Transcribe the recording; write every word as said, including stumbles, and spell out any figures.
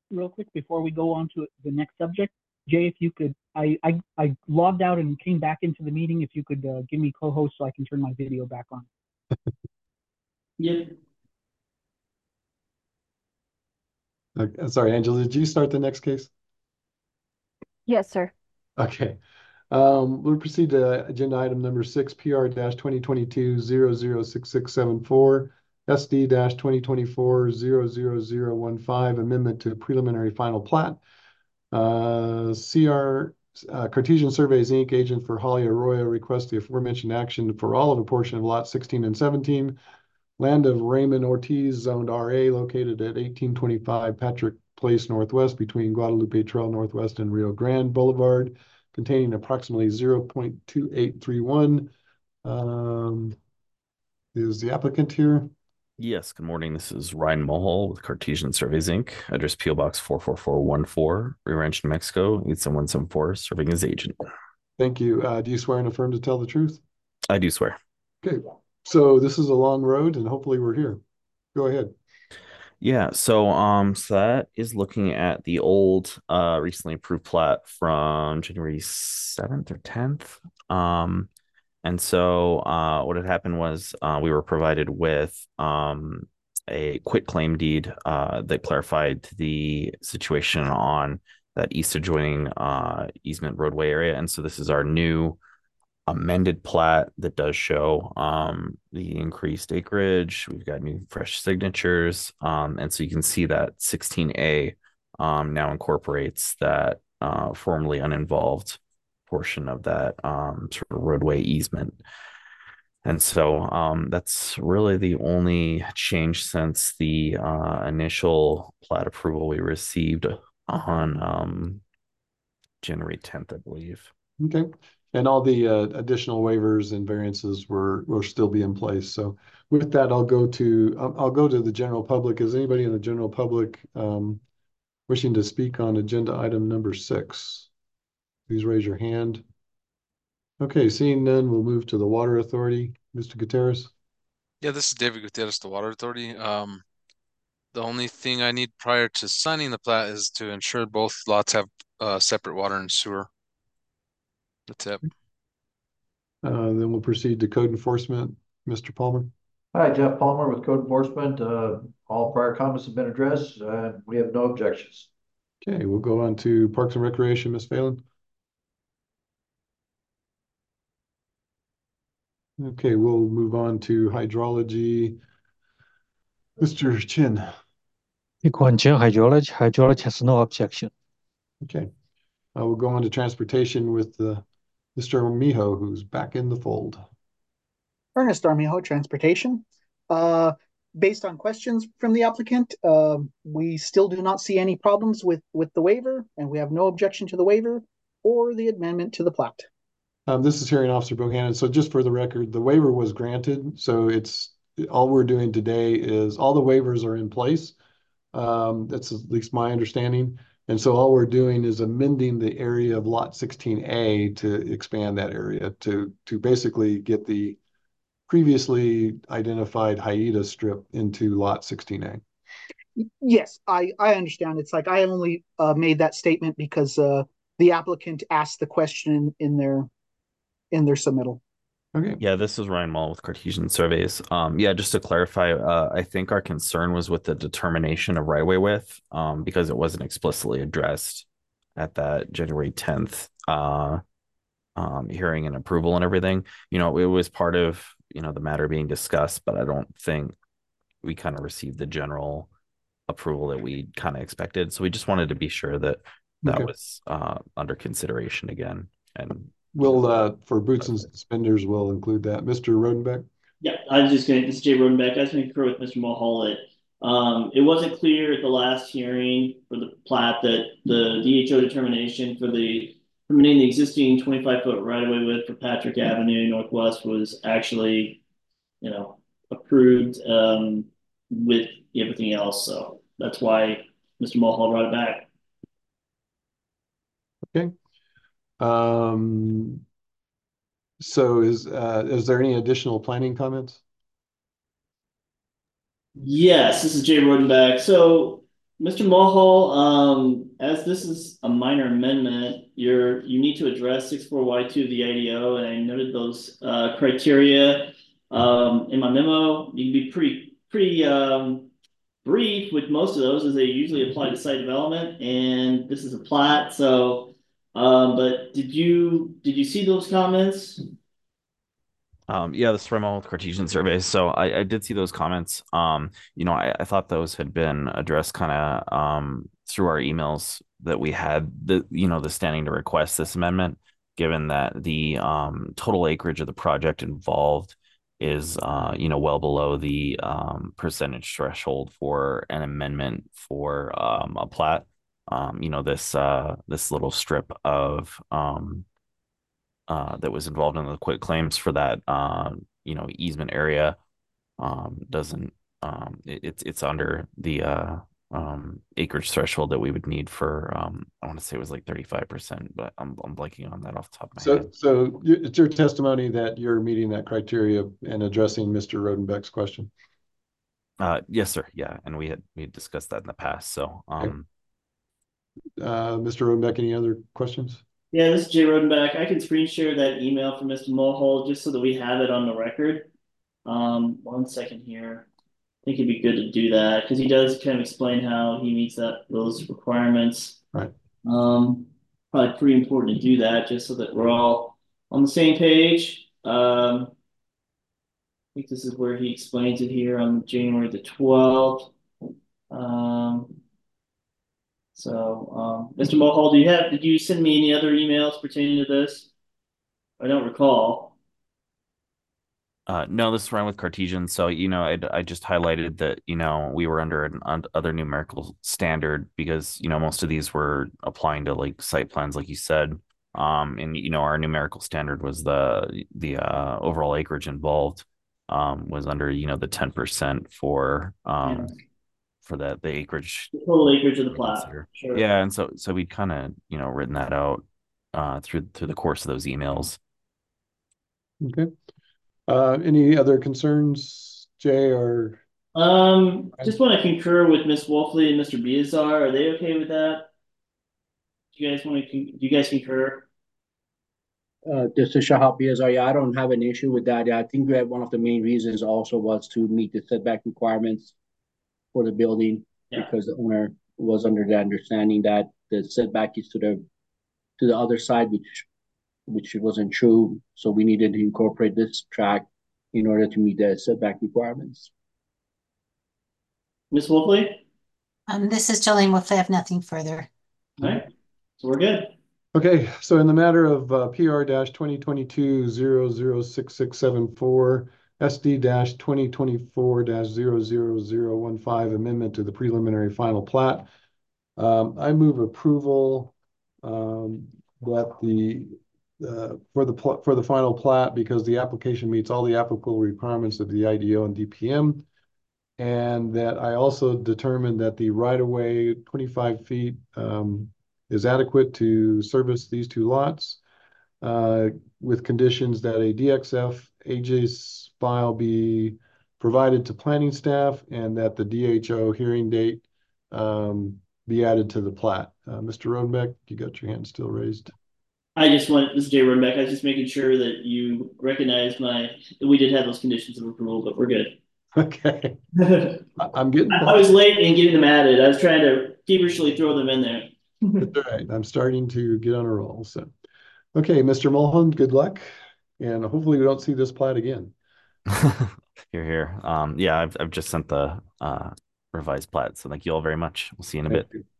real quick before we go on to the next subject? Jay, if you could, I, I, I logged out and came back into the meeting. If you could uh, give me co-host so I can turn my video back on. Yep. Uh, sorry, Angela, did you start the next case? Yes, sir. Okay. Um, we'll proceed to agenda item number six, P R twenty twenty-two zero zero six six seven four, S D twenty twenty-four zero zero zero one five, amendment to preliminary final plat. Uh, C R uh, Cartesian Surveys, Incorporated, agent for Holly Arroyo, requests the aforementioned action for all of a portion of lot sixteen and seventeen, land of Raymond Ortiz, zoned R A, located at eighteen twenty-five Patrick Place Northwest between Guadalupe Trail Northwest and Rio Grande Boulevard, containing approximately zero point two eight three one. Um, is the applicant here? Yes, good morning. This is Ryan Mohol with Cartesian Surveys, Incorporated. Address P O Box four four four one four, Rio Rancho, New Mexico, eight seven one seven four, serving as agent. Thank you. Uh, do you swear and affirm to tell the truth? I do swear. Okay, so this is a long road and hopefully we're here. Go ahead. Yeah, so um, so that is looking at the old, uh, recently approved plat from January seventh or tenth. Um, and so uh, what had happened was uh, we were provided with um a quit claim deed uh that clarified the situation on that east adjoining uh easement roadway area. And so this is our new amended plat that does show um, the increased acreage. We've got new fresh signatures. Um, and so you can see that sixteen A um, now incorporates that uh, formerly uninvolved portion of that um, sort of roadway easement. And so um, that's really the only change since the uh, initial plat approval we received on um, January tenth, I believe. Okay. And all the uh, additional waivers and variances were will still be in place. So with that, I'll go to I'll, I'll go to the general public. Is anybody in the general public um, wishing to speak on agenda item number six? Please raise your hand. Okay, seeing none, we'll move to the Water Authority. Mister Gutierrez. Yeah, this is David Gutierrez, the Water Authority. Um, the only thing I need prior to signing the plat is to ensure both lots have uh, separate water and sewer. That's it. Uh, then we'll proceed to code enforcement. Mister Palmer. Hi, Jeff Palmer with Code Enforcement. Uh, all prior comments have been addressed. Uh, we have no objections. Okay, we'll go on to Parks and Recreation, Miz Phelan. Okay, we'll move on to hydrology. Mister Chin. Equine hydrology. Hydrology has no objection. Okay, uh, we'll go on to transportation with uh, Mister Miho, who's back in the fold. Ernest Armijo, Transportation. Uh, based on questions from the applicant, uh, we still do not see any problems with, with the waiver, and we have no objection to the waiver or the amendment to the plat. Um, this is Hearing Officer Bohannon. So just for the record, the waiver was granted. So it's all we're doing today is all the waivers are in place. Um, that's at least my understanding. And so all we're doing is amending the area of lot sixteen A to expand that area to, to basically get the previously identified Haida strip into lot sixteen A. Yes, I, I understand. It's like I only uh, made that statement because uh, the applicant asked the question in their in their submittal. Okay. Yeah, this is Ryan Mull with Cartesian Surveys. Um, yeah, just to clarify, uh, I think our concern was with the determination of right-of-way width, um, because it wasn't explicitly addressed at that January tenth uh, um, hearing and approval and everything. You know, it was part of, you know, the matter being discussed, but I don't think we kind of received the general approval that we kind of expected. So we just wanted to be sure that that Okay. was uh, under consideration again. And We'll, uh, for boots and suspenders, we'll include that. Mister Rodenbeck? Yeah, I was just going to, this is Jay Rodenbeck. I was going to concur with Mister Mulholland. Um, it wasn't clear at the last hearing for the plat that the D H O determination for the permitting the existing twenty-five foot right of way width for Patrick Avenue Northwest was actually, you know, approved um, with everything else. So that's why Mister Mulholland brought it back. Okay. Um, so is, uh, is there any additional planning comments? Yes, this is Jay Rodenbeck. So Mister Mulhall, um, as this is a minor amendment, you're, you need to address six four Y two of the I D O, and I noted those, uh, criteria. Um, in my memo, you can be pretty, pretty, um, brief with most of those, as they usually apply to site development, and this is a plat, so, um, but did you, did you see those comments? Um, yeah, the Thermal Cartesian surveys. So I, I did see those comments. Um, you know, I, I thought those had been addressed kind of um through our emails that we had the, you know, the standing to request this amendment, given that the um total acreage of the project involved is uh, you know, well below the um percentage threshold for an amendment for um a plat. Um, you know, this uh this little strip of um uh, that was involved in the quit claims for that uh, you know, easement area um, doesn't um, it, it's it's under the uh, um, acreage threshold that we would need for um, I want to say it was like thirty-five percent, but I'm I'm blanking on that off the top of my So, head. so you- it's your testimony that you're meeting that criteria and addressing Mister Rodenbeck's question. Uh, yes, sir. Yeah, and we had we had discussed that in the past. So, um, Uh, Mister Rodenbeck, any other questions? Yeah, this is Jay Rodenbeck. I can screen share that email from Mister Mulhall just so that we have it on the record. Um, one second here. I think it'd be good to do that because he does kind of explain how he meets that those requirements. Right. Um, probably pretty important to do that just so that we're all on the same page. Um, I think this is where he explains it here on January the twelfth. Um, so, um, Mister Mulhall, do you have, did you send me any other emails pertaining to this? I don't recall. Uh, no, this is run with Cartesian. So, you know, I, I just highlighted that, you know, we were under an un- other numerical standard because, you know, most of these were applying to like site plans, like you said. Um, and, you know, our numerical standard was the, the, uh, overall acreage involved, um, was under, you know, the ten percent for, um, Yeah. for that, the acreage. The total acreage of the we plat. consider. Sure. Yeah. And so, so we'd kind of, you know, written that out, uh, through, through the course of those emails. Okay. Uh, any other concerns, Jay, or? Um, just want to concur with Miss Wolfley and Mister Biazar. Are they okay with that? Do you guys want to? Do you guys concur? Uh, this is Shahab Biazar. Yeah, I don't have an issue with that. Yeah, I think that one of the main reasons also was to meet the setback requirements for the building Yeah. because the owner was under the understanding that the setback is to the to the other side, which which wasn't true. So we needed to incorporate this track in order to meet the setback requirements. Miss Wolfley? Um, this is Jolene Wolf. I have nothing further. All right. So we're good. Okay, so in the matter of uh, P R twenty twenty-two zero zero six six seven four, S D twenty twenty-four zero zero zero one five amendment to the preliminary final plat, um, I move approval um, that the uh, for the pl for the final plat because the application meets all the applicable requirements of the I D O and D P M, and that I also determined that the right-of-way twenty-five feet um, is adequate to service these two lots, uh, with conditions that a D X F A J S file be provided to planning staff and that the D H O hearing date um, be added to the plat. Uh, Mister Rodenbeck, you got your hand still raised. I just want, this is Jay Rodenbeck. I was just making sure that you recognize my, that we did have those conditions of approval, but we're good. Okay. I I'm getting. I was late in getting them added. I was trying to feverishly throw them in there. That's all right. I'm starting to get on a roll. So, okay, Mister Mulholland, good luck, and hopefully we don't see this plat again. You're here. Um, yeah, I've I've just sent the uh revised plat. So thank you all very much. We'll see you in a Thank bit. you.